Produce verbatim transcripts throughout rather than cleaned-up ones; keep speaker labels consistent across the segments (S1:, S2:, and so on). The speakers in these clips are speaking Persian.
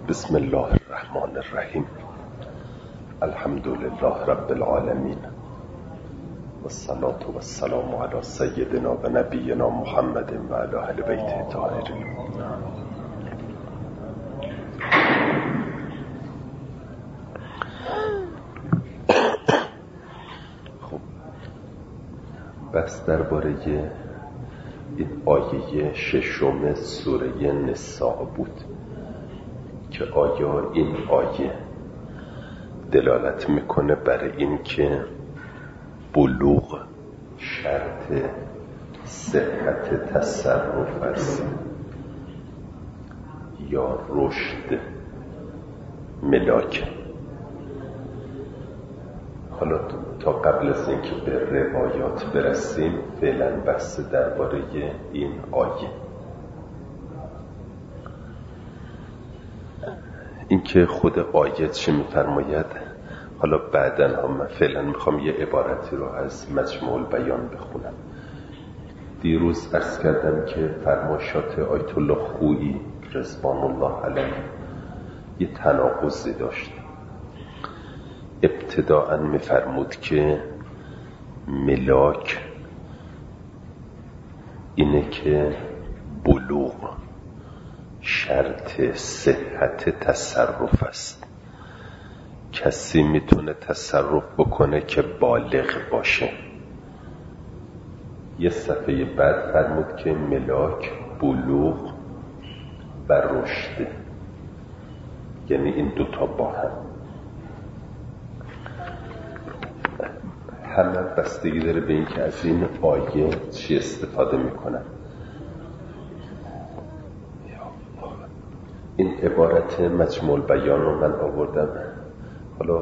S1: بسم الله الرحمن الرحیم. الحمد لله رب العالمین والصلاة والسلام علی سیدنا و نبینا محمد و علی اهل بیت الطاهرین. خب بس درباره این آیه ششم سوره نساء بود که آیا این آیه دلالت میکنه برای این که بلوغ شرط صحت تصرف است یا رشد ملاک؟ حالا تا قبل از اینکه به روایات برسیم فعلا بحث درباره این آیه. اینکه خود آیه چه میفرماید، حالا بعدن هم من فعلا میخوام یه عبارتی رو از مجموع البیان بخونم. دیروز عرض کردم که فرمایشات آیت الله خویی رضوان الله علیه یه تناقضی داشت. ابتداءً میفرمود که ملاک اینه که بلوغ شرط صحت تصرف است. کسی میتونه تصرف بکنه که بالغ باشه. یه صفحه بعد فرمود که ملاک بلوغ و رشد، یعنی این دوتا با هم همه بستگی داره به این که از این آیه چی استفاده میکنن. این عبارت مجموع البیان رو من آوردم، حالا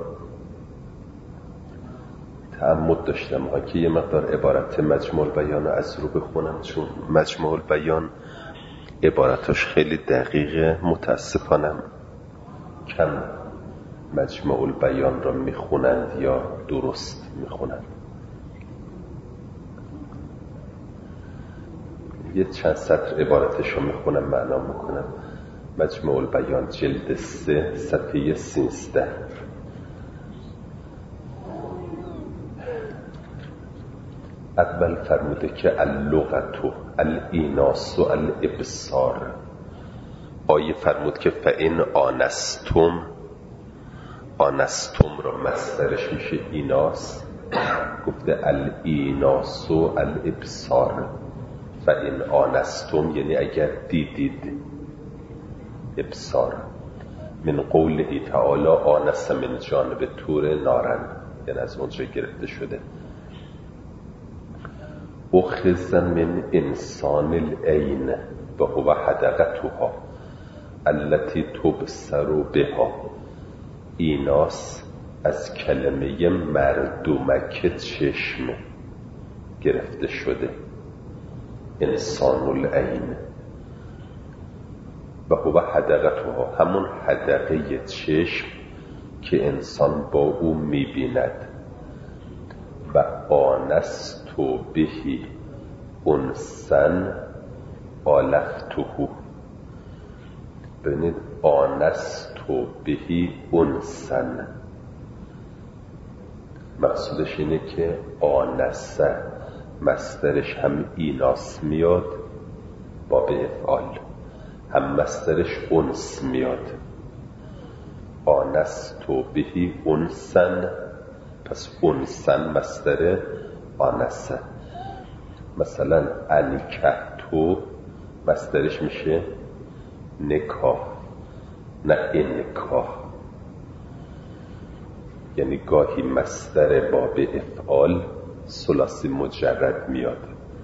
S1: تعمد داشتم ها که یه مقدار عبارت مجموع البیان رو از رو بخونم، چون مجموع البیان عبارتش خیلی دقیقه. متاسفانم کم مجموع البیان را میخونند یا درست میخونند. یه چند سطر عبارتش رو میخونم معنا میکنم. مجموع البیان جلد سه صفحه سیزده. اول فرموده که اللغت الاناث الابصار. آیه فرمود که فإن آنستم، آنستم را مصدرش میشه ایناس، گفته الاناث الابصار. فإن آنستم یعنی اگر دیدید. ابصار من قوله تعالی آنس من جانب طور نارن، یعنی از اونجا گرفته شده. اخذ من انسان العین و هو حدقتها التي تبصر بها. ایناس از کلمه مردمک چشم گرفته شده. انسان العین و هو حدقتها، همون حدقه چشم که انسان با او میبیند. و آنستو بهی انسن آلفتهو. ببینید آنستو بهی انسن مقصودش اینه که آنسه مصدرش هم ایناس میاد با به افعال، هم مصدرش انس میاد. آنستو بهی انسن، پس انسن مصدر آنسه. مثلا انکحتو مصدرش میشه نکاح، نه انکاح. یعنی گاهی مصدر با به افعال ثلاثی مجرد میاد.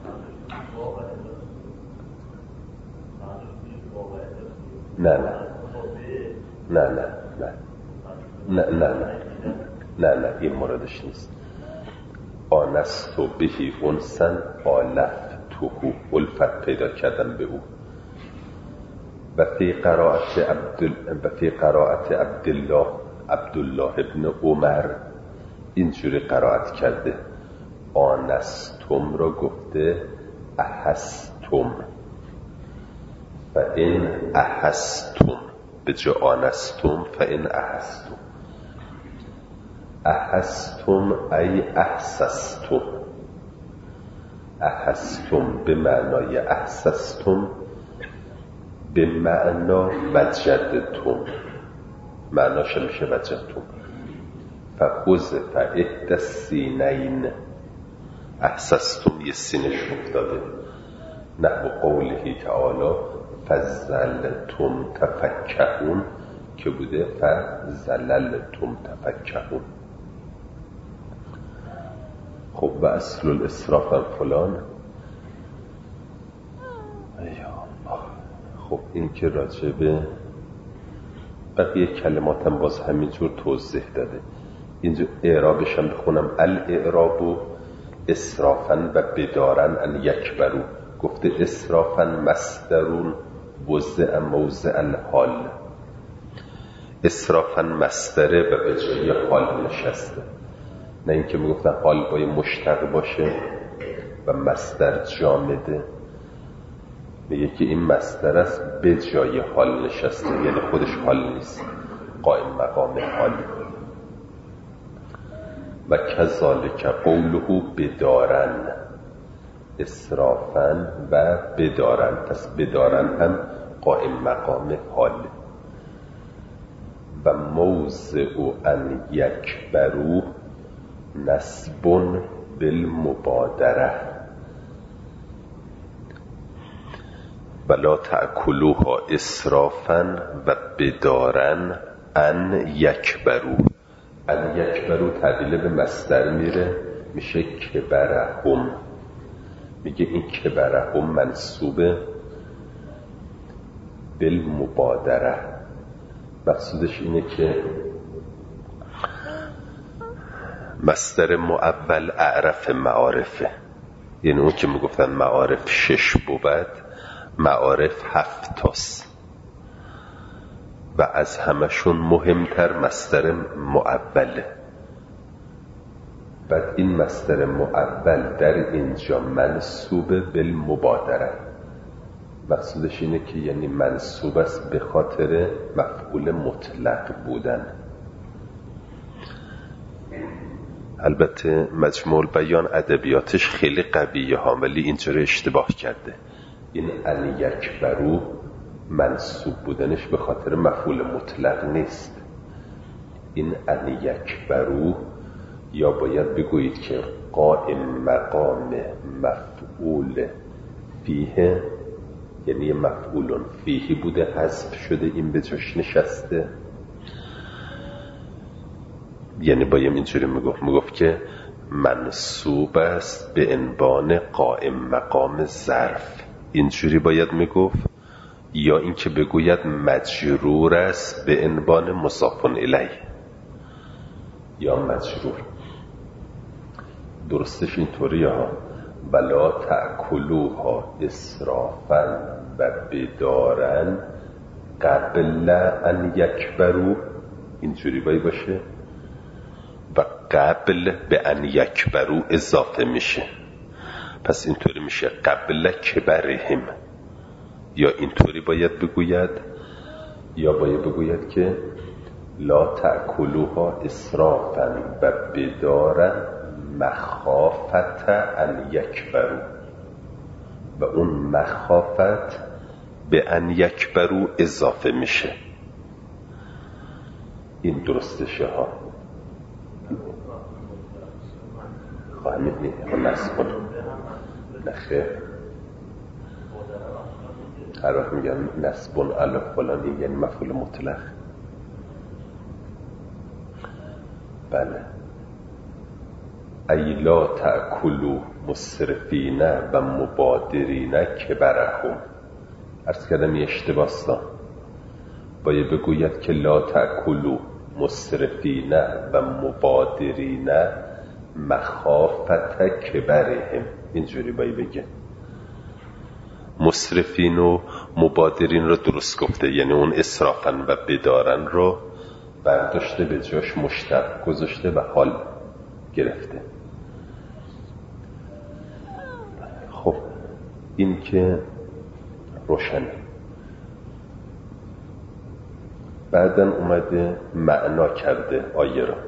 S1: نه نه نه نه نه نه نه نه نه نه این موردش نیست. آنستو بهی انسن آلفتهو، الفت پیدا کردن به او. و فی قرائت عبد و فی قرائت عبدالله عبدالله ابن عمر اینجوری قرائت کرده. آنستم را گفته احستم. و این احستم به جا آنستم فإن احستم. احستم ای احسستم. احستم به معنای احسستم، به معنا وجدتم، معناش میشه وجدتم. فحذف احدی السینین، احسستم یه سینش افتاده، نحو قوله تعالی فزلتم تفکهون که بوده فزللتم تفکهون. خب و اصل الاسراف هم فلان. خب این که راجع به بقیه کلماتم باز همینجور توضیح داده. اینجا اعرابش هم بخونم. الاعراب اسرافن و بدارن ان یکبرو. گفته اسرافن مصدرون وضع موضع الحال. اسرافن مصدره و به جای حال نشسته، نه اینکه میگفتن حال باید مشتق باشه و مصدر جامده. میگه که این مصدر است به جای حال نشسته، یعنی خودش حال نیست، قائم مقام حالی. و کذالک قوله بدارن، اسرافن و بدارن، پس بدارن هم قائم مقام حال. و موضع ان یکبرو نصب بالمبادره ولا تأکلوها اسرافا و بدارن ان یکبرو. ان یکبرو تبدیل به مصدر میره، میشه کبرهم. میگه این کبرهم منصوبه بالمبادره. مقصودش اینه که مصدر مؤول اعرف معارفه، یعنی اون که میگفتن معارف شش بود، معارف هفت تاست و از همشون مهمتر مصدر مؤوله. بعد این مصدر مؤول در اینجا منصوب بالمبادره. مقصودش اینه که یعنی منصوب است به خاطر مفعول مطلق بودن. البته مجموع البیان ادبیاتش خیلی قویه ها، ولی اینجوری اشتباه کرده. این ان یکبرو منصوب بودنش به خاطر مفعول مطلق نیست. این ان یکبرو یا باید بگویید که قائم مقام مفعول فیه، یعنی مفعول فیه بوده حذف شده، این به جاش نشسته. یعنی باید اینجوری میگفت میگفت که منصوب است به عنوان قائم مقام ظرف، اینجوری باید میگفت. یا اینکه بگوید مجرور است به عنوان مضاف الیه یا مجرور. درستش اینطوریه ها. ولا تأکلوها اسرافا و بدارن قبل ان یکبرو، اینجوری باید باشه. و قبل به ان یکبرو اضافه میشه، پس اینطوری میشه قبل کبرهم. یا اینطوری باید بگوید، یا باید بگوید که لا تأکلوها اسرافا و بدارن مخافت ان یکبرو. و اون مخافت به ان یکبرو اضافه میشه. این درستشه ها. خواهیم نیه نصب کنم نخیر. هر وقت میگن نصبون علی فلانی یعنی مفعول مطلق. بله. ای لا تأکلوا مسرفین و مبادرین کبرهم. عرض کردم یه اشتباهستا، باید بگوید که لا تأکلوا مسرفین و مبادرین مخافت کبرهم، اینجوری باید بگه. مسرفین و مبادرین رو درست گفته، یعنی اون اسرافن و بدارن رو برداشته به جاش مشتق گذاشته و حال گرفته. خب این که روشنه. بعدن اومده معنا کرده آیه را.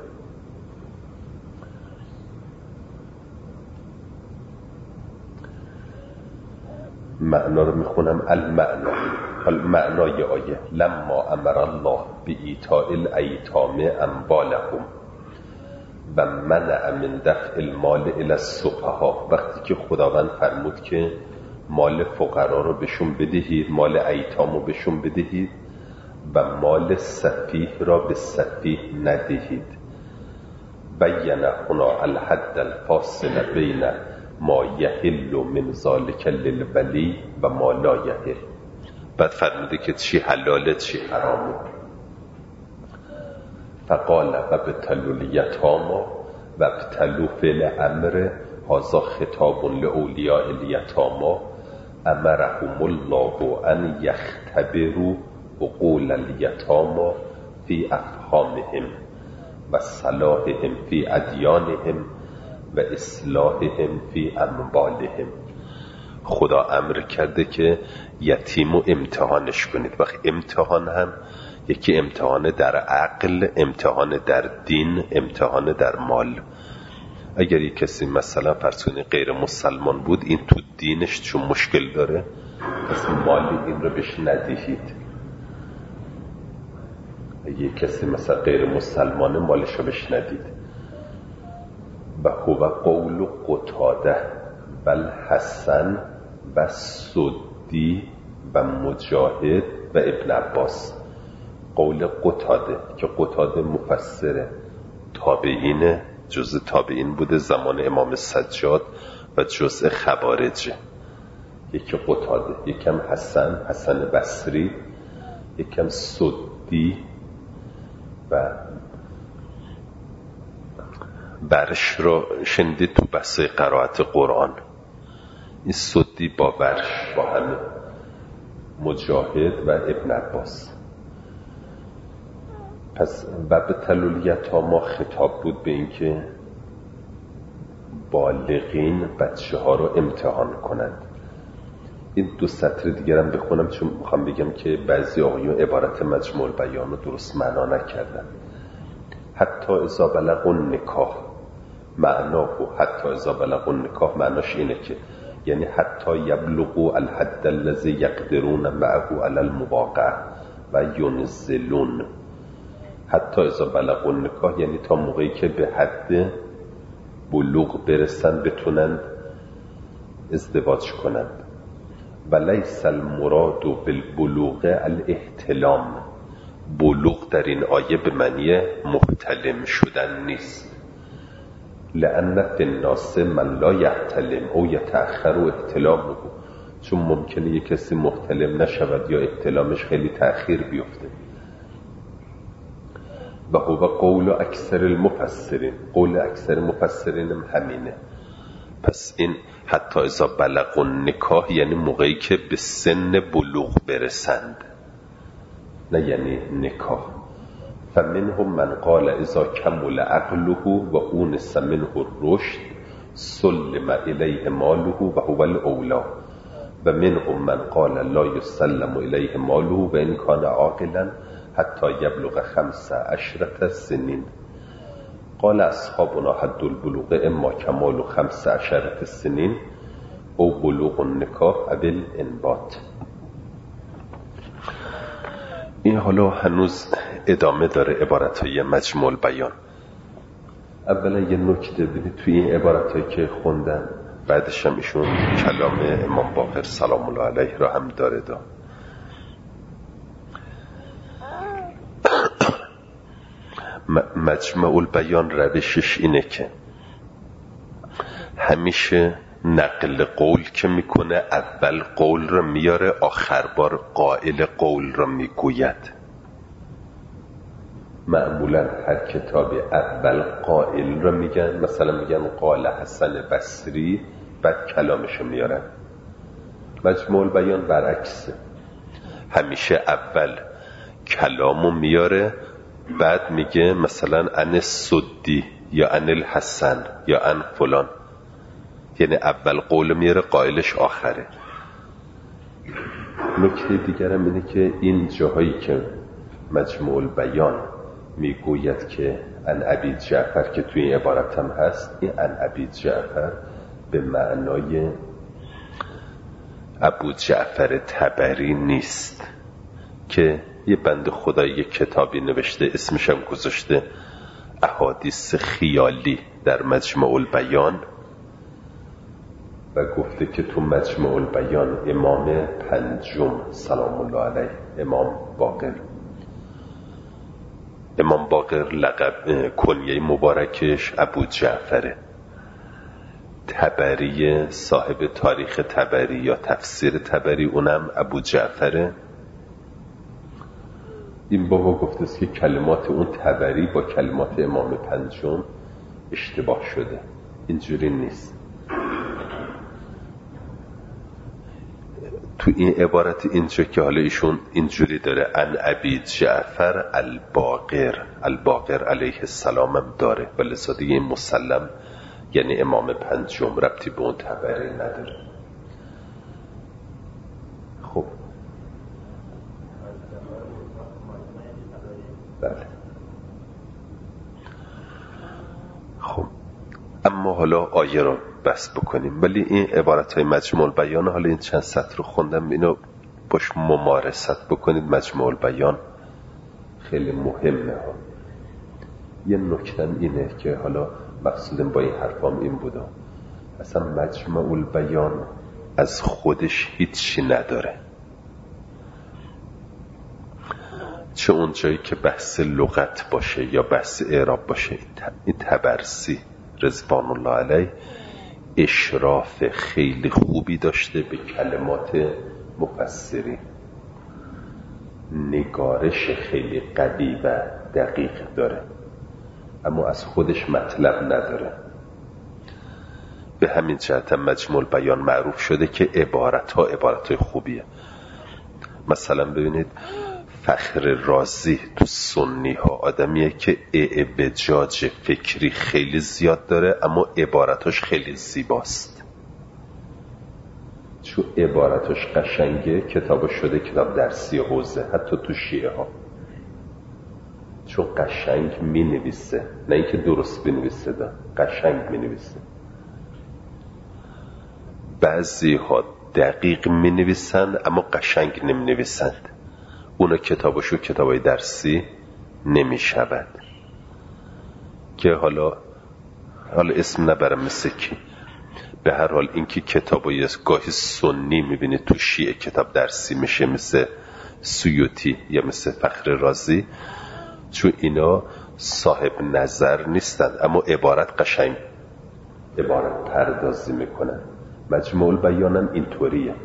S1: معنا رو میخونم. المعنا، معنای آیه: لما امر الله بایتاء الایتام اموالهم و منع من دفع المال الی السفهاء. وقتی که خداوند فرمود که مال فقرا رو بهشون بدهید، مال ایتام رو بهشون بدهید و مال سفیه را به سفیه ندهید. بین هنا الحد الفاصل بین ما یحل من ذلک للولی و ما لا یحل. بعد فرموده که چی حلاله چی حرامه. فقال و ابتلوا الیتاما و ابتلوا فعل امر، هذا خطاب لاولیاء الیتاما امرهم الله ان یختبروا عقول الیتاما فی افهامهم و صلاحهم فی ادیانهم و اصلاحهم فی اموالهم. خدا امر کرده که یتیم رو امتحانش کنید. وقت امتحان هم یکی امتحان در عقل، امتحان در دین، امتحان در مال. اگر یک کسی مثلا فرض کنید غیر مسلمان بود، این تو دینش چون مشکل داره، پس مال این رو بهش ندهید. اگر یک کسی مثلا غیر مسلمانه، مالش رو بهش ندید. و هو قول قتاده و الحسن و سدی و مجاهد و ابن عباس. قول قتاده که قتاده مفسر تابعین، جزء تابعین بوده زمان امام سجاد و جزء خوارجه. یکی قتاده، یکم حسن حسن بصری، یکم سدی و برش رو شنیدید تو بحث قرائت قرآن. این سدی با برش با همه، مجاهد و ابن عباس. پس و به تلولیت ها ما خطاب بود به این که بالغین بچه ها رو امتحان کنند. این دو سطر دیگرم بخونم چون میخوام بگم که بعضی آقایون عبارت مجموع البیان رو درست معنا نکردن. حتی اذا بلغ النکاح، معناه حتی اذا بلغ النکاح معناش اینه که یعنی حتی یبلغوا الحد الذی یقدرون معه علی المواقع و ینزلون. حتی اذا بلغ النکاح یعنی تا موقعی که به حد بلوغ برسن بتونن ازدواج کنند. و لیس المراد بالبلوغ الاحتلام. بلوغ در این آیه به معنی محتلم شدن نیست. لأن فی الناس من لا یحتلم او یتأخر احتلامه. چون ممکنه یک کسی محتلم نشود یا احتلامش خیلی تأخیر بیفته. و هو قول اکثر المفسرین، قول اکثر مفسرین هم همینه. پس این حتی اذا بلغ النکاح یعنی موقعی که به سن بلوغ برسند، نه یعنی نکاح. فمنهم من قال اذا کمل عقله و اونس منه الرشد سلم الیه ماله و هو الاولی. و منهم من قال لا یسلم الیه ماله و ان کان عاقلا حتی یبلغ خمس عشرة سنین. قال اصحابنا حد البلوغ اما کمال خمس عشرة سنین او بلوغ النکاح او الانبات. این حالا هنوز ادامه داره عبارتهای مجموع البیان. اولا یه نکته ببینید توی این عبارتهایی که خوندن، بعدش هم ایشون کلام امام باقر سلام الله علیه را هم داره دا. مجمع البیان روشش اینه که همیشه نقل قول که میکنه اول قول رو میاره، آخر بار قائل قول رو میگوید. معمولا هر کتابی اول قائل رو میگن، مثلا میگن قال حسن بصری، بعد کلامش رو میارن. مجموع البیان برعکسه، همیشه اول کلامو میاره، بعد میگه مثلا ان سدی یا ان الحسن یا ان فلان. یعنی اول قول میاره، قائلش آخره. نکته دیگرم اینه که این جاهایی که مجموع البیان میگوید که عن ابی جعفر که توی این عبارت هم هست، این عن ابی جعفر به معنای ابو جعفر طبری نیست که یه بنده خدایی یک کتابی نوشته اسمش هم گذاشته احادیث خیالی در مجموع البیان و گفته که تو مجموع البیان امام پنجم سلام الله علیه، امام باقر امام باقر لقب کنیه مبارکش ابو جعفره. طبری صاحب تاریخ طبری یا تفسیر طبری اونم ابو جعفره. این بابا گفته است که کلمات اون طبری با کلمات امام پنجم اشتباه شده، اینجوری نیست. تو این عبارت اینجا که حالا ایشون اینجوری داره عن ابی جعفر الباقر، الباقر علیه السلام هم داره و لذا دیگه این مسلم یعنی امام پنجم، ربطی به اون طبری نداره. خب بله. خب اما حالا آیه رو بس بکنیم، ولی این عبارت های مجموع البیان حالا این چند سطر رو خوندم، اینو باش ممارست بکنید. مجموع البیان خیلی مهمه ها. یه نکته اینه که حالا مقصودم با این حرفام این بوده، اصلا مجموع البیان از خودش هیچی نداره، چه اونجایی که بحث لغت باشه یا بحث اعراب باشه. این طبرسی رضوان الله علیه اشراف خیلی خوبی داشته به کلمات مفسرین، نگارش خیلی قوی و دقیق داره، اما از خودش مطلب نداره. به همین جهت مجموع البیان معروف شده که عبارت ها عبارت های خوبیه. مثلا ببینید فخر رازی تو سنی ها آدمیه که اعوجاج فکری خیلی زیاد داره، اما عبارتاش خیلی زیباست. چون عبارتاش قشنگه کتاب شده کتاب درسی حوزه، حتی تو شیعه ها، چون قشنگ می نویسه، نه اینکه درست بنویسه، ده قشنگ می نویسه. بعضی ها دقیق می نویسن اما قشنگ نمی نویسند، اونا کتابشو کتابای درسی نمی شود. که حالا حالا اسم نبرم مثل کی، به هر حال اینکه کتابای گاهی سنی میبینید تو شیعه کتاب درسی میشه مثل سیوطی یا مثل فخر رازی، چون اینا صاحب نظر نیستن اما عبارت قشنگ عبارت پردازی میکنن. مجموع البیان هم اینطوریه،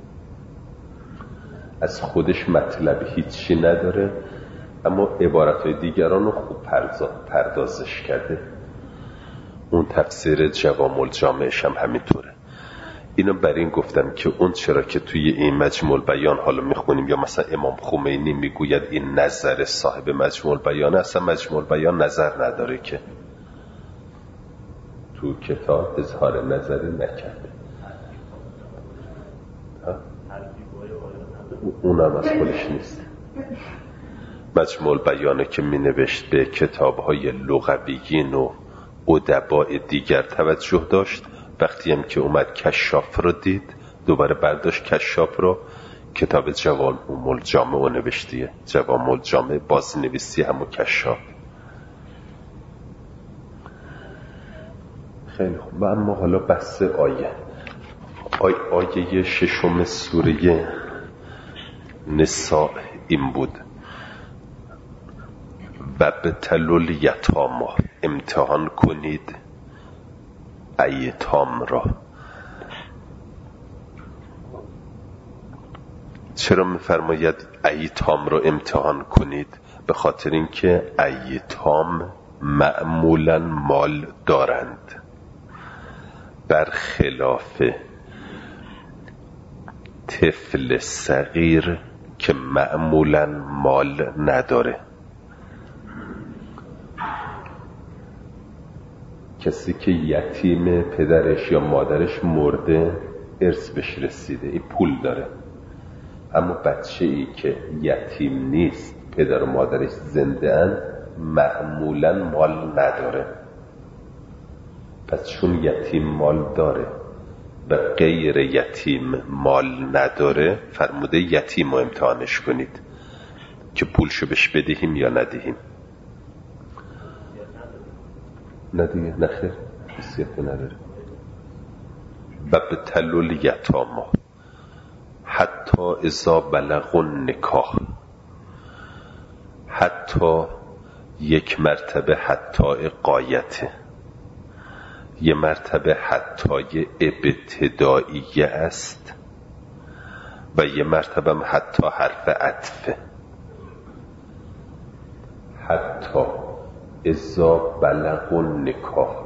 S1: از خودش مطلب هیچی نداره اما عبارتهای دیگران رو خوب پردازش کرده. اون تفسیر جوامع الجامعش هم همینطوره. اینو بر این گفتم که اون چرا که توی این مجموع البیان حالا میخونیم یا مثلا امام خمینی میگوید این نظر صاحب مجموع البیان، اصلا مجموع البیان نظر نداره که تو کتاب اظهار نظری نکرده، اونم از خودش نیست. مجموع البیانه که می نوشت به کتاب‌های لغویین و ادباء دیگر توجه داشت. وقتی هم که اومد کشاف رو دید دوباره برداشت کشاف رو، کتاب جوامع الجامع رو نوشتیه. جوامع الجامع باز نویسی همون کشاف. خیلی خوب. و اما حالا بحث آیه آی آیه ششم سوره نساء این بود: و ابتلوا الیتامی، امتحان کنید ایتام را. چرا میفرماید ایتام را امتحان کنید؟ به خاطر اینکه ایتام معمولا مال دارند، برخلاف طفل صغیر که معمولا مال نداره. کسی که یتیم پدرش یا مادرش مرده ارث بهش رسیده، این پول داره، اما بچه ای که یتیم نیست پدر و مادرش زنده اند معمولا مال نداره. پس چون یتیم مال داره و غیر یتیم مال نداره، فرموده یتیم رو امتحانش کنید که پولشو بهش بدهیم یا ندهیم. ندیگه نخیر حسیت نداره. و به تلول یتاما حتی اذا بلغ النکاح، حتی یک مرتبه حتی قایته، یه مرتبه حتی ابتدائیه است و یه مرتبه هم حتی حرف عطفه. حتی اذا بلغ النکاح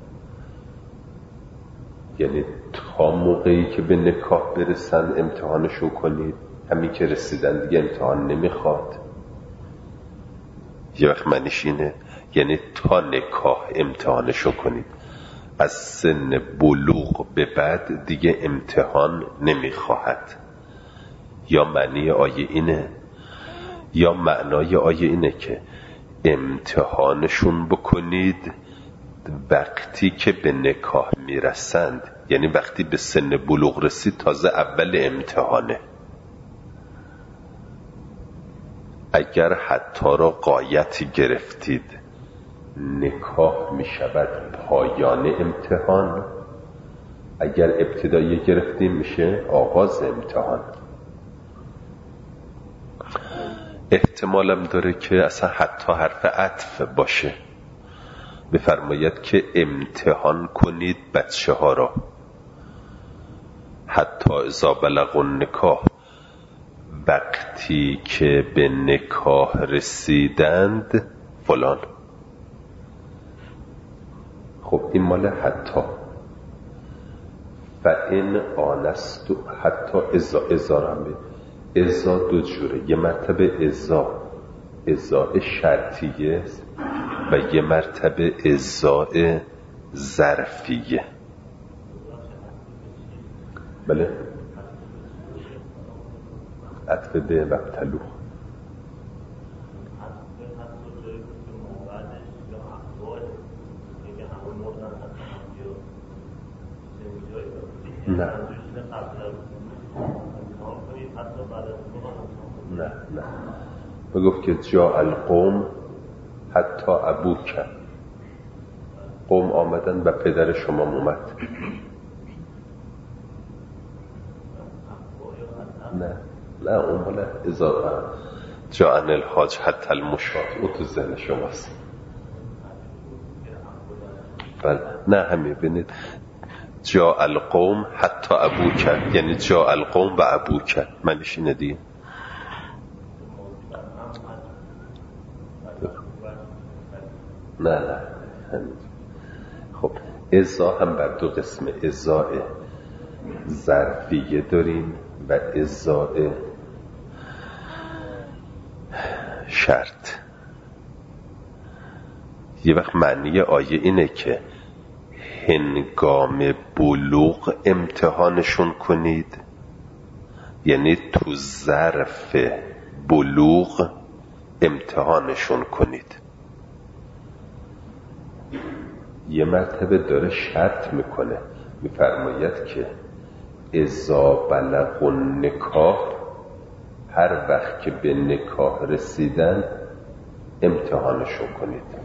S1: یعنی تا موقعی که به نکاح برسن امتحانشون کنید. همین که رسیدن دیگه امتحان نمیخواد. یه وقت معنیش اینه یعنی تا نکاح امتحانشون کنید، از سن بلوغ به بعد دیگه امتحان نمیخواهد. یا معنی آیه اینه یا معنای آیه اینه که امتحانشون بکنید وقتی که به نکاح میرسند، یعنی وقتی به سن بلوغ رسید تازه اول امتحانه. اگر حتی را غایت گرفتید نکاح می شود پایان امتحان، اگر ابتدایی گرفتیم میشه آغاز امتحان. احتمالم داره که اصلا حتی حرف عطف باشه، بفرماید که امتحان کنید بچه ها را حتی اذا بلغ النکاح، وقتی که به نکاح رسیدند فلان. خب این مال حتی. و این آنست حتی ازا ازا را هم ازا دو جوره، یه مرتبه ازا ازا شرطیه و یه مرتبه ازا ظرفیه. بله عطف به وقتلو. نه نه نه بگفت که جا القوم حتی ابوک، قوم آمدن و پدر شما اومد. نه نه اون مال اضافه جا ان الحاج حتی المشاط، او تو ذهن شماست. بله نه همین بینید جا القوم حتی ابوک، یعنی جا القوم و ابوک منیش اینه دیگه. نه نه خب ازا هم بر دو قسم، ازا ظرفیه داریم و ازا شرط. یه وقت معنی آیه اینه که هنگام بلوغ امتحانشون کنید، یعنی تو ظرف بلوغ امتحانشون کنید. یه مرتبه داره شرط میکنه، میفرماید که اذا بلغ النکاح، هر وقت که به نکاح رسیدن امتحانشون کنید.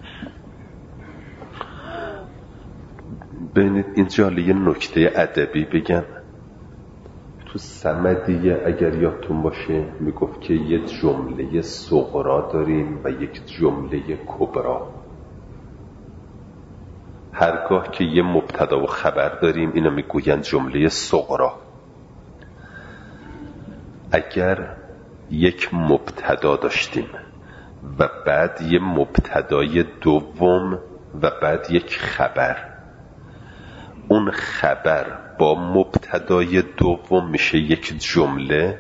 S1: ببینید اینجا یه نکته ادبی بگم. تو صمدیه اگر یادتون باشه میگفت که یه جمله صغرا داریم و یک جمله کبرا. هرگاه که یه مبتدا و خبر داریم اینو میگوین جمله صغرا. اگر یک مبتدا داشتیم و بعد یه مبتدای دوم و بعد یک خبر، اون خبر با مبتدای دوم میشه یک جمله،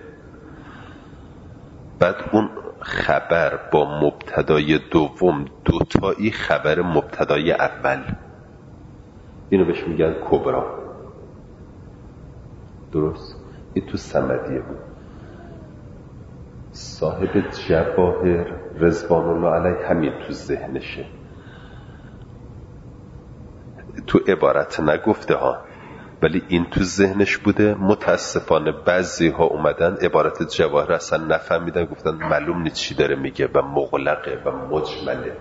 S1: بعد اون خبر با مبتدای دوم دوتایی خبر مبتدای اول، اینو بهش میگن کبرا. درست؟ این تو صمدیه بود. صاحب جواهر رضوان الله علیه همین تو ذهنشه، تو عبارت نگفته ها، ولی این تو ذهنش بوده. متاسفانه بعضی ها اومدن عبارت جواهر اصلا نفهمیدن، گفتن معلوم نیست چی داره میگه و مغلقه و مجمله.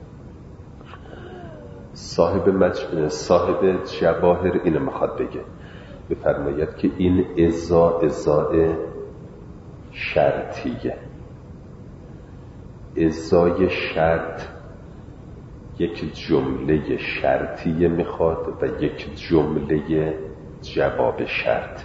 S1: صاحب مجموعه صاحب جواهر اینو میخواد بگه، بفرماید که این ازا ازای شرطیه. ازای شرط یک جمله شرطیه میخواد و یک جمله جواب شرط.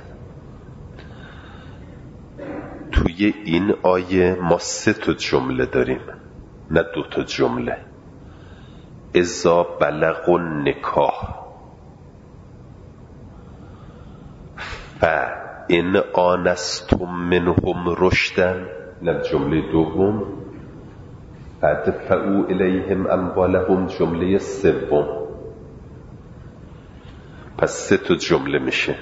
S1: توی این آیه ما سه تا جمله داریم، نه دو تا جمله. اذا بلغ النکاح فإن آنستم منهم رشدا، نه جمله دوم. فادفعوا الیهم اموالهم جمله سوم. پس سه تا جمله میشه.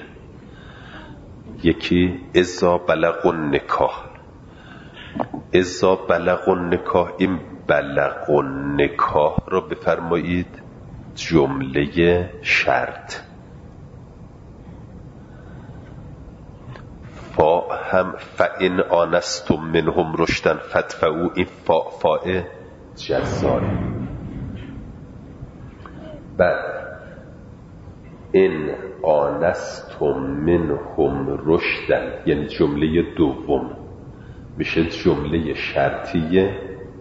S1: یکی اذا بلغ النکاح. اذا بلغ النکاح، این بلغ النکاح را بفرمایید جمله شرط. فا هم فإن آنستم منهم رشدا فادفعوا، این فا فاء جزای. بعد این آنستم منهم رشدا یعنی جمله دوم میشه جمله شرطیه.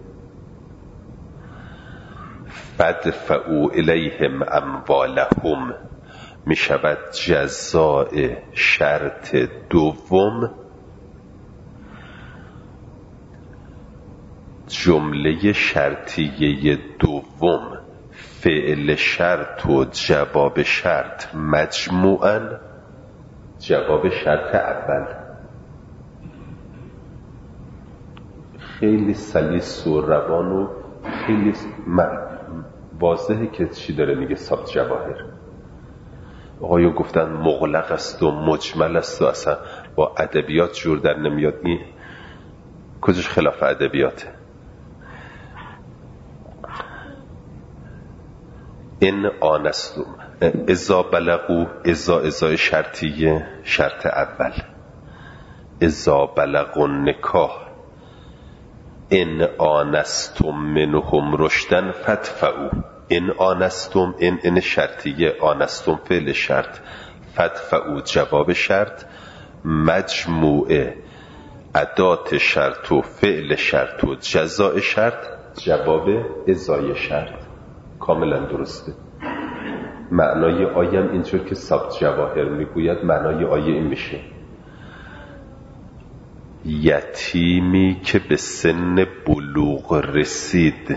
S1: فادفعوا الیهم اموالهم می شود جزاء شرط دوم. جمله شرطیه دوم فعل شرط و جواب شرط مجموعاً جواب شرط اول. خیلی سلیس و روان و خیلی واضحه که چی داره میگه صاحب جواهر. آقایون گفتن مغلق است و مجمل است و اصلا با ادبیات جور در نمیاد. این کجاش خلاف ادبیاته؟ این آنستم اذا بلغوا، اذا اذا شرطیه شرط اول. اذا بلغوا النکاح این آنستم منهم رشدا فادفعوا. این آنستم، این این شرطیه، آنستم فعل شرط، فادفعوا جواب شرط، مجموعه ادات شرط و فعل شرط و جزاء شرط جواب ازای شرط. کاملا درسته. معنای آیه هم اینجور که صاحب جواهر میگوید معنای آیه این میشه: یتیمی که به سن بلوغ رسید،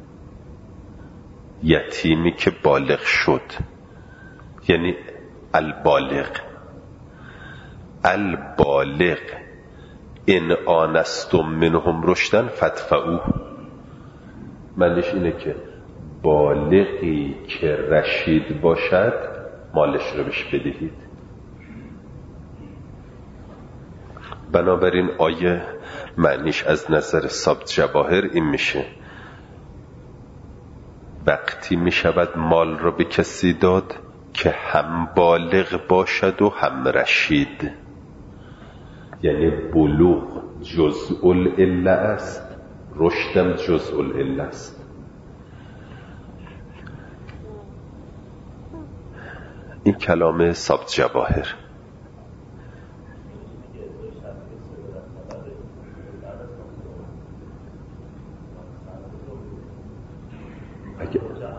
S1: یتیمی که بالغ شد، یعنی البالغ. البالغ ان آنستم منهم رشدا فادفعوا، معنیش اینه که بالغی که رشید باشد مالش رو بهش بدهید. بنابراین آیه معنیش از نظر صاحب جواهر این میشه: وقتی میشود مال را به کسی داد که هم بالغ باشد و هم رشید. یعنی بلوغ جزء العله است، رشدم جزء العله است. این کلام صاحب جواهر. اگه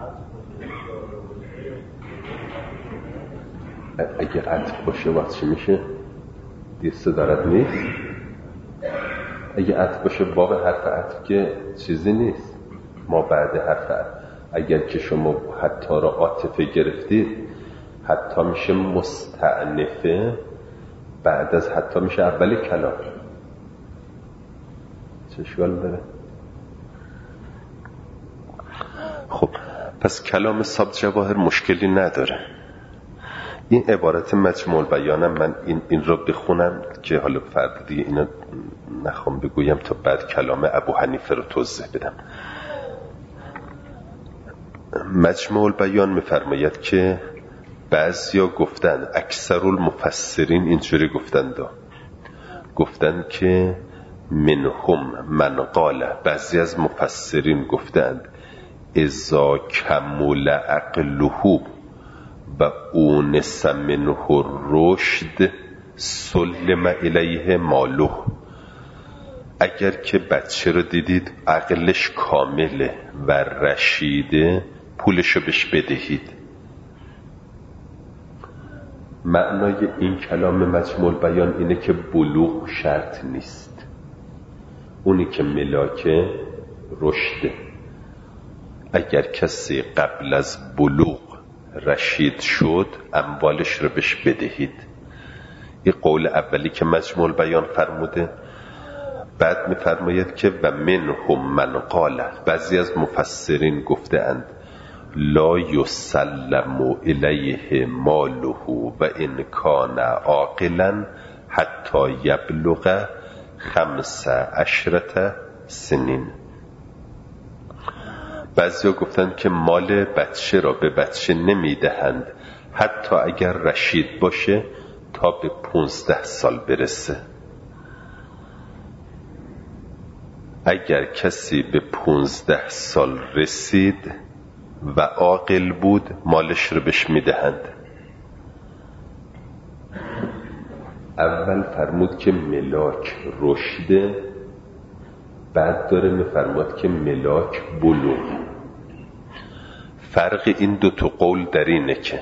S1: اگه عطف باشه وقت چی میشه؟ دیسته دارد نیست. اگه عطف باشه باب حرف عطف که چیزی نیست. ما بعد حرف عطف اگر که شما حتی را عاطفه گرفتید، حتی میشه مستعنفه، بعد از حتی میشه اول کلام. چه اشکال داره؟ خب پس کلام صاحب جواهر مشکلی نداره. این عبارت مجموع بیانم من این, این رو بخونم که حالا فرد دیگه اینا نخوام بگویم تا بعد کلام ابو حنیفه رو توضیح بدم. مجموع البیان میفرماید که بعضیا گفتن، اکثر المفسرین اینجوری گفتند گفتن که منهم من قال، بعضی از مفسرین گفتند اذا کمل عقله و اونس منه الرشد سلم الیه ماله، اگر که بچه رو دیدید عقلش کامله و رشیده پولشو بهش بدهید. معنای این کلام مجموع بیان اینه که بلوغ شرط نیست، اونی که ملاکه رشده. اگر کسی قبل از بلوغ رشید شد اموالش رو بهش بدهید. این قول اولی که مجموع بیان فرموده. بعد میفرماید که و منهم من قال، بعضی از مفسرین گفته اند لا یسلم الیه ماله و ان کان عاقلا حتی یبلغ خمس عشرة سنین. بعضیا گفتن که مال بچه را به بچه نمیدهند حتی اگر رشید باشه تا به پونزده سال برسه. اگر کسی به پونزده سال رسید و عاقل بود مالش رو بهش میدهند. اول فرمود که ملاک رشده، بعد داره میفرماد که ملاک بلوغ. فرق این دو تا قول در اینه که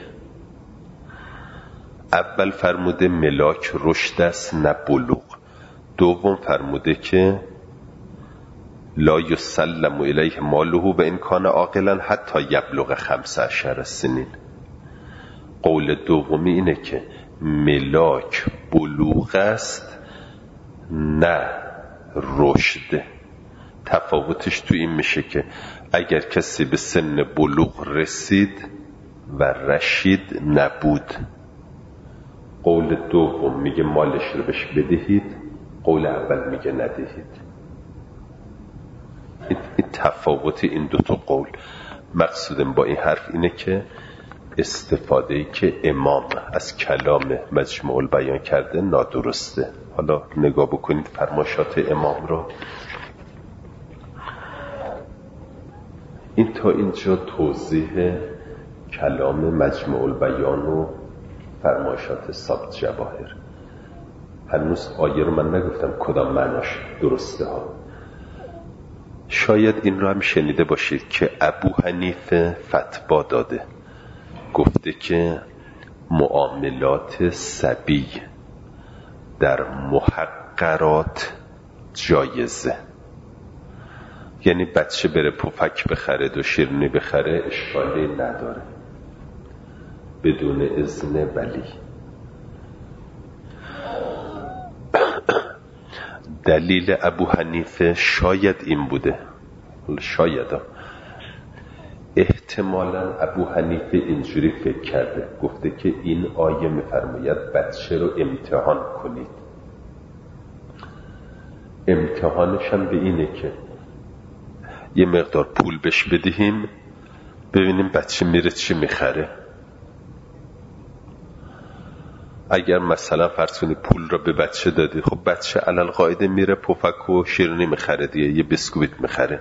S1: اول فرموده ملاک رشد است نه بلوغ، دوم فرموده که لا یسلم الیه ماله و ان کان عاقلا حتی یبلغ خمس عشر سنین. قول دومی اینه که ملاک بلوغ است نه رشد. تفاوتش تو این میشه که اگر کسی به سن بلوغ رسید و رشید نبود، قول دوم میگه مالش رو بهش بدهید، قول اول میگه ندهید. این تفاوت این دو تا قول. مقصودم با این حرف اینه که استفاده‌ای که امام از کلام مجموع البیان کرده نادرسته. حالا نگاه بکنید فرمایشات امام رو. این تا اینجا توضیح کلام مجموع البیان و فرمایشات ثابت جواهر. هنوز آیه رو من نگفتم کدام معناش درسته ها. شاید این رو هم شنیده باشید که ابو حنیفه فتوا داده، گفته که معاملات صبی در محقرات جایزه. یعنی بچه بره پفک بخره و شیرینی بخره اشکالی نداره بدون اذن ولی. دلیل ابو حنیفه شاید این بوده، شاید هم. احتمالا ابو حنیفه اینجوری فکر کرده، گفته که این آیه میفرماید بچه رو امتحان کنید. امتحانش هم به اینه که یه مقدار پول بهش بدهیم ببینیم بچه میره چی میخره. اگر مثلا فرض کنی پول را به بچه دادی، خب بچه علل قاعده میره پفک و شیرینی میخره دیگه، یه بسکویت میخره.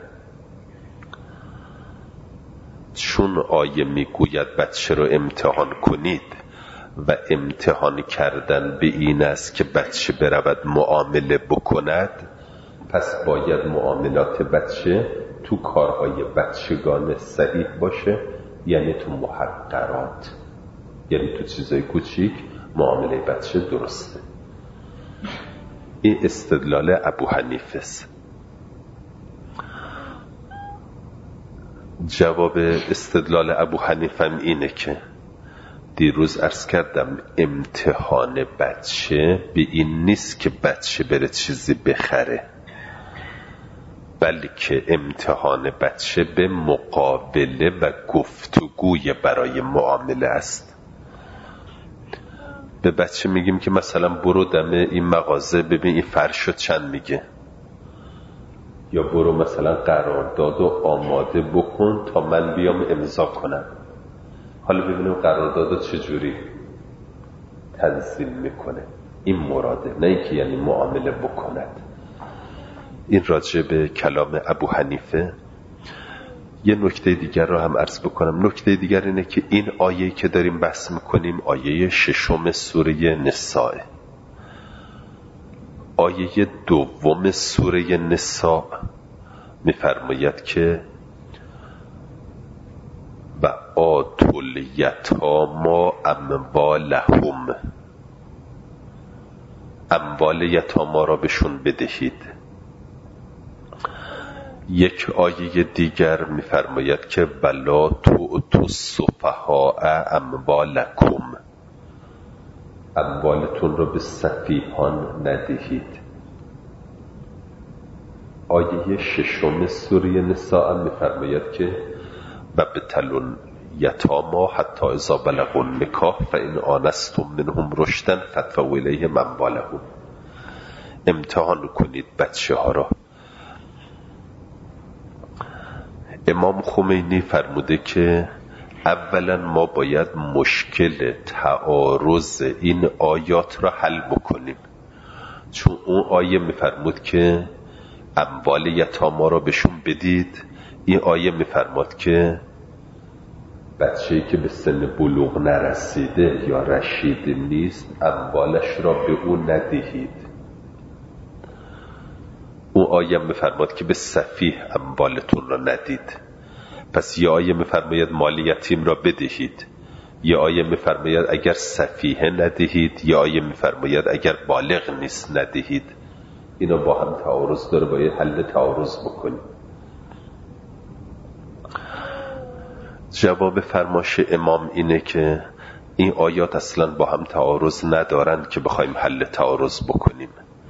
S1: چون آیه میگوید بچه رو امتحان کنید و امتحان کردن به این است که بچه برود معامله بکند، پس باید معاملات بچه تو کارهای بچگانه صحیح باشه، یعنی تو محقرات، یعنی تو چیزای کوچیک معامله بچه درسته. این استدلال ابو حنیفه است. جواب استدلال ابو حنیفه هم اینه که دیروز عرض کردم امتحان بچه به این نیست که بچه بره چیزی بخره، بلکه امتحان بچه به مقابله و گفتگوی برای معامله است. به بچه میگیم که مثلا برو دم این مغازه ببین این فرشو چند میگه، یا برو مثلا قرارداد و آماده بکن تا من بیام امضا کنم. حالا ببینیم قرارداد چجوری تنظیم میکنه. این مراده، نه اینکه یعنی معامله بکند. این راجع به کلام ابو حنیفه. یه نکته دیگر رو هم عرض بکنم. نکته دیگر اینه که این آیه که داریم بحث میکنیم آیه ششم سوره نساء. آیه دوم سوره نساء میفرماید که و آتوا الیتامی اموالهم، اموال یتاما را بهشون بدهید. یک آیه دیگر میفرماید که ولا تؤتوا السفهاء اموالکم، اموالتون را به سفیهان ندهید. آیه ششم سوره نساء هم میفرماید که و بتلوا الیتامی حتی اذا بلغوا النکاح فان آنستم منهم رشدا فادفعوا الیهم اموالهم. امتحان کنید بچه ها را. امام خمینی فرموده که اولا ما باید مشکل تعارض این آیات را حل بکنیم، چون اون آیه میفرمود که اموال یتاما را بهشون بدید، این آیه میفرماد که بچه‌ای که به سن بلوغ نرسیده یا رشید نیست اموالش را به او ندهید. اون آیه میفرماد که به سفیه اموالتون را ندید. پس یه آیه میفرماید مال یتیم را بدهید، یه آیه میفرماید اگر سفیه ندهید، یه آیه میفرماید اگر بالغ نیست ندهید. اینا با هم تعارض داره، باید حل تعارض بکنیم. جواب فرماش امام اینه که این آیات اصلا با هم تعارض ندارن که بخوایم حل تعارض بکنیم.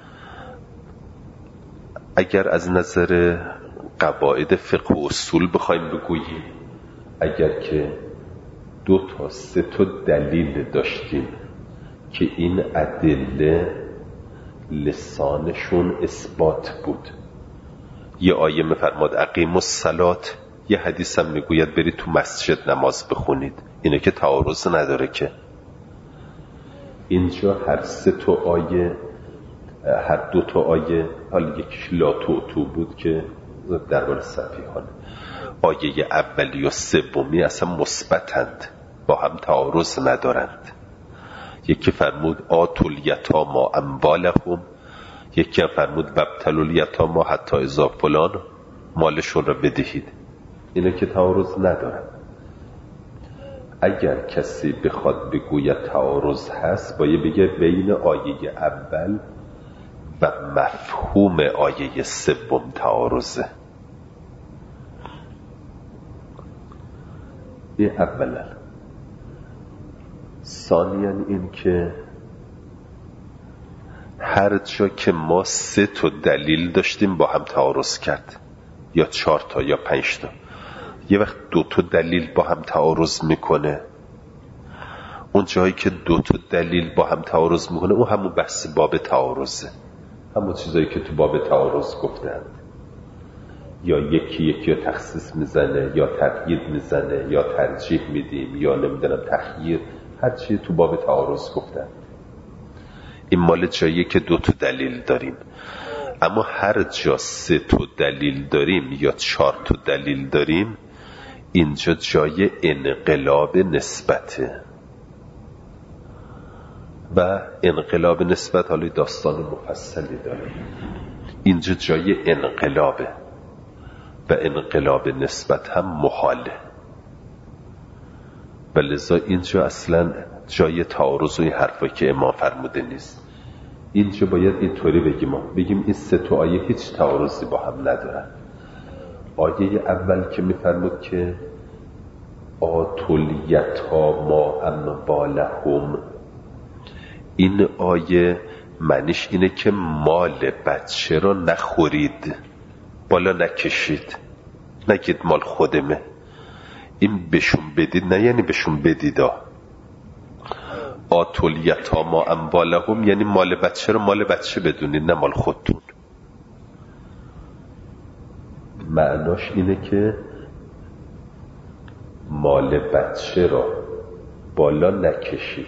S1: اگر از نظر قواعد فقه و اصول بخوایم بگوییم، اگر که دو تا سه تا دلیل داشتیم که این ادله لسانشون اثبات بود، یه آیه میفرماد اقیموا الصلاة، یه حدیث هم میگوید برید تو مسجد نماز بخونید، اینه که تعارض نداره. که اینجا هر سه تا آیه، هر دو تا آیه، حالا یکیش لا تؤتوا بود که درباره سفیهان، آیه اولی و سومی اصلا مثبتند، با هم تعارض ندارند. یکی فرمود آتوا الیتامی اموالهم، یکی هم فرمود وابتلوا الیتامی حتی اذا فلان، مالشون را بدهید. اینا که تعارض ندارند. اگر کسی بخواد بگوید تعارض هست، باید بگه بین آیه اول و مفهوم آیه سوم تعارضه. این اولا. ثانیاً این که هر جا که ما سه تا دلیل داشتیم با هم تعارض کرد، یا چهار تا یا پنج تا، یه وقت دو تا دلیل با هم تعارض میکنه، اون جایی که دو تا دلیل با هم تعارض میکنه اون همون بحث باب تعارضه، همون چیزایی که تو باب تعارض گفتند. یا یکی یکی یا تخصیص میزنه یا تقیید میزنه یا ترجیح میدیم یا نمیدونم تخییر، هر چی تو باب تعارض گفتند. این مال جاییه که دو تا دلیل داریم. اما هر جا سه تا دلیل داریم یا چهار تا دلیل داریم، اینجا جای انقلاب نسبته. و انقلاب نسبت حالا داستان مفصلی داره. اینجا جای انقلابه و انقلاب نسبت هم محاله، و لذا اینجا اصلا جای تعارض و این حرفایی که امام فرموده نیست. اینجا باید اینطوری بگیم، بگیم این سه تا آیه هیچ تعارضی با هم ندارن. آیه اول که میفرمود که آتوا الیتامی اموالهم، این آیه معنیش اینه که مال بچه را نخورید، بالا نکشید، نگید مال خودمه، این بهشون بدید، نه یعنی بهشون بدیدا. آتوا الیتامی اموالهم یعنی مال بچه رو مال بچه بدونید، نه مال خودتون. معناش اینه که مال بچه را بالا نکشید،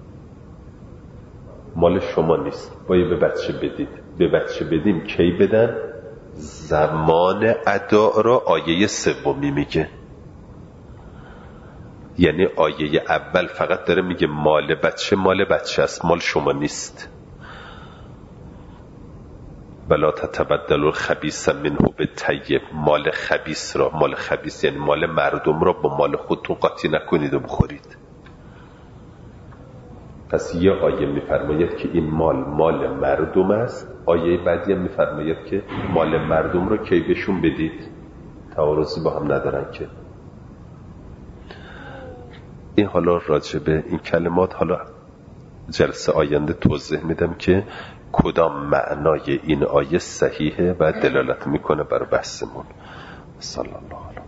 S1: مال شما نیست، باید به بچه بدید. به بچه بدیم کی بدن؟ زمان ادا را آیه سومی میگه. یعنی آیه اول فقط داره میگه مال بچه مال بچه است، مال شما نیست. ولا تتبدلوا الخبیث منه بالطیب، مال خبیث را، مال خبیث یعنی مال مردم را با مال خودتون قاطی نکنید و بخورید. پس یه آیه میفرماید که این مال مال مردم است، آیه بعدی هم میفرماید که مال مردم را کی بهشون بدید. تعارضی با هم ندارن که. این حالا راجع به این کلمات حالا جلسه آینده توضیح میدم که کدام معنای این آیه صحیحه و دلالت میکنه بر بحثمون. صلی الله علیه